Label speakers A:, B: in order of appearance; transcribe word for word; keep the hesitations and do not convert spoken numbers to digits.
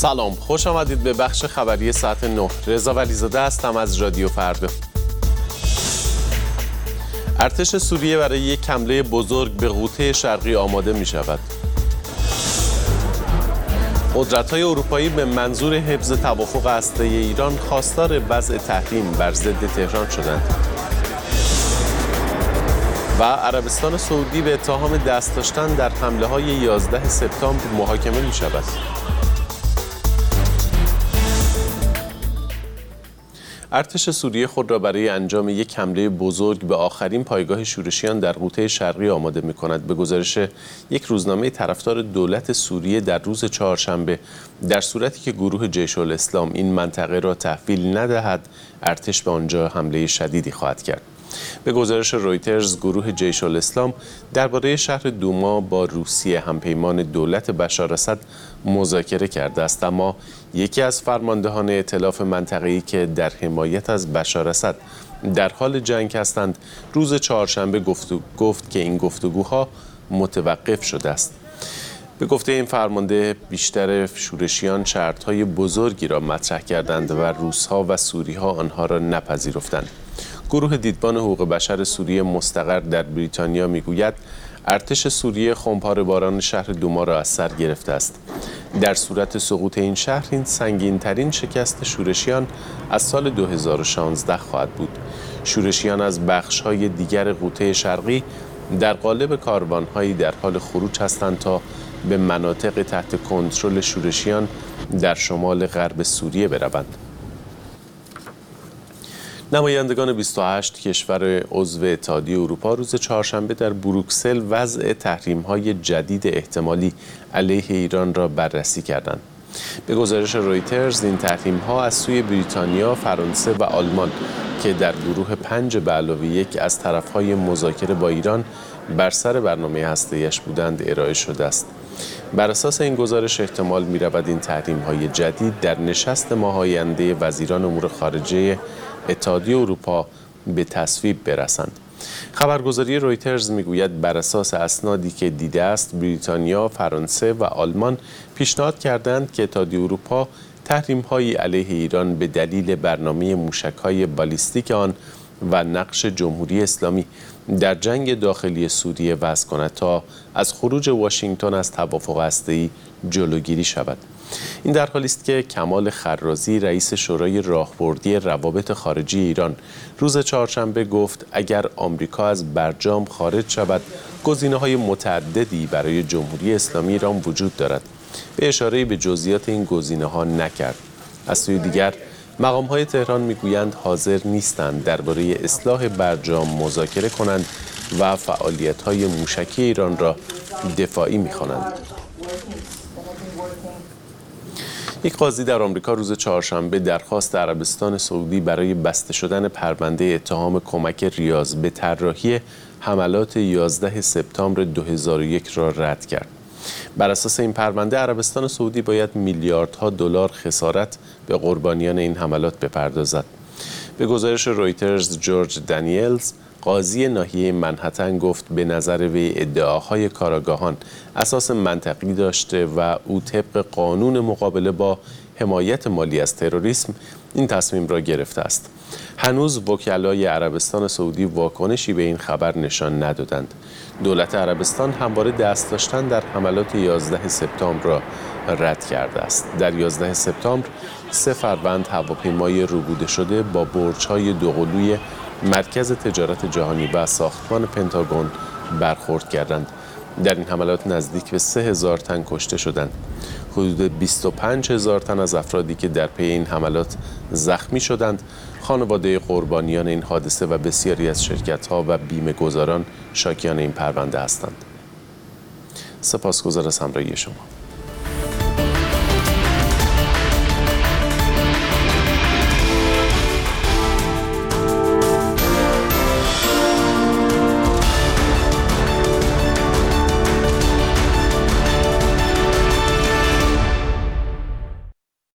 A: سلام، خوش آمدید به بخش خبری ساعت نه. رضا ولیزاده هستم از رادیو فردا. ارتش سوریه برای یک حمله بزرگ به غوطه شرقی آماده می شود. قدرت‌های اروپایی به منظور حفظ توافق هسته‌ای ایران خواستار وضع تحریم بر ضد تهران شدند. و عربستان سعودی به اتهام دست داشتن در حمله‌های یازده سپتامبر محاکمه می شود. ارتش سوریه خود را برای انجام یک حمله بزرگ به آخرین پایگاه شورشیان در غوطه شرقی آماده می‌کند. به گزارش یک روزنامه طرفدار دولت سوریه در روز چهارشنبه، در صورتی که گروه جیش الاسلام این منطقه را تحویل ندهد، ارتش به آنجا حمله شدیدی خواهد کرد. به گزارش رویترز، گروه جیش الاسلام درباره شهر دوما با روسیه، همپیمان دولت بشار اسد، مذاکره کرده است، اما یکی از فرماندهان ائتلاف منطقه‌ای که در حمایت از بشار اسد در حال جنگ هستند، روز چهارشنبه گفت, گفت که این گفتگوها متوقف شده است. به گفته این فرمانده، بیشتر شورشیان شرط‌های بزرگی را مطرح کردند و روس‌ها و سوری‌ها آنها را نپذیرفتند. گروه دیدبان حقوق بشر سوریه مستقر در بریتانیا میگوید ارتش سوریه خمپاره باران شهر دوما را از سر گرفته است. در صورت سقوط این شهر، این سنگین ترین شکست شورشیان از سال دو هزار و شانزده خواهد بود. شورشیان از بخش‌های دیگر غوطه شرقی در قالب کاروان‌هایی در حال خروج هستند تا به مناطق تحت کنترل شورشیان در شمال غرب سوریه بروند. نمایندگان بیست و هشت کشور عضو اتحادیه اروپا روز چهارشنبه در بروکسل وضع تحریم‌های جدید احتمالی علیه ایران را بررسی کردند. به گزارش رویترز، این تحریم‌ها از سوی بریتانیا، فرانسه و آلمان که در گروه پنج به علاوه یک از طرف‌های مذاکره با ایران بر سر برنامه هسته‌ایش بودند ارائه شده است. بر اساس این گزارش احتمال می‌رود این تحریم‌های جدید در نشست ماه آینده وزیران امور خارجه اتحادیه اروپا به تصویب برسند. خبرگزاری رویترز میگوید بر اساس اسنادی که دیده است، بریتانیا، فرانسه و آلمان پیشنهاد کردند که اتحادیه اروپا تحریم‌های علیه ایران به دلیل برنامه موشک‌های بالیستیک آن و نقش جمهوری اسلامی در جنگ داخلی سوریه وضع کند تا از خروج واشنگتن از توافق هسته‌ای جلوگیری شود. این در حالی است که کمال خرازی، رئیس شورای راهبردی روابط خارجی ایران، روز چهارشنبه گفت اگر آمریکا از برجام خارج شود، گزینه‌های متعددی برای جمهوری اسلامی ایران وجود دارد. به اشاره به جزئیات این گزینه‌ها نکرد. از سوی دیگر، مقام‌های تهران میگویند حاضر نیستند درباره اصلاح برجام مذاکره کنند و فعالیت‌های موشکی ایران را دفاعی می‌خوانند. یک قاضی در آمریکا روز چهارشنبه درخواست عربستان سعودی برای بسته شدن پرونده اتهام کمک ریاض به طراحی حملات یازده سپتامبر دو هزار و یک را رد کرد. بر اساس این پرونده، عربستان سعودی باید میلیاردها دلار خسارت به قربانیان این حملات بپردازد. به گزارش رویترز، جورج دانیلز، قاضی ناحیه منهتن، گفت به نظر وی ادعاهای کاراگاهان اساس منطقی داشته و او طبق قانون مقابله با حمایت مالی از تروریسم این تصمیم را گرفته است. هنوز وکلای عربستان سعودی واکنشی به این خبر نشان ندادند. دولت عربستان همواره دست داشتن در حملات یازده سپتامبر را رد کرده است. در یازده سپتامبر سه فروند هواپیمای روبوده شده با برج‌های دوقلوی مرکز تجارت جهانی و ساختمان پنتاگون برخورد کردند. در این حملات نزدیک به سه هزار تن کشته شدند. حدود بیست و پنج هزار تن از افرادی که در پی این حملات زخمی شدند، خانواده قربانیان این حادثه و بسیاری از شرکت‌ها و بیمه‌گذاران شاکیان این پرونده هستند. سپاسگزار از همراهی شما.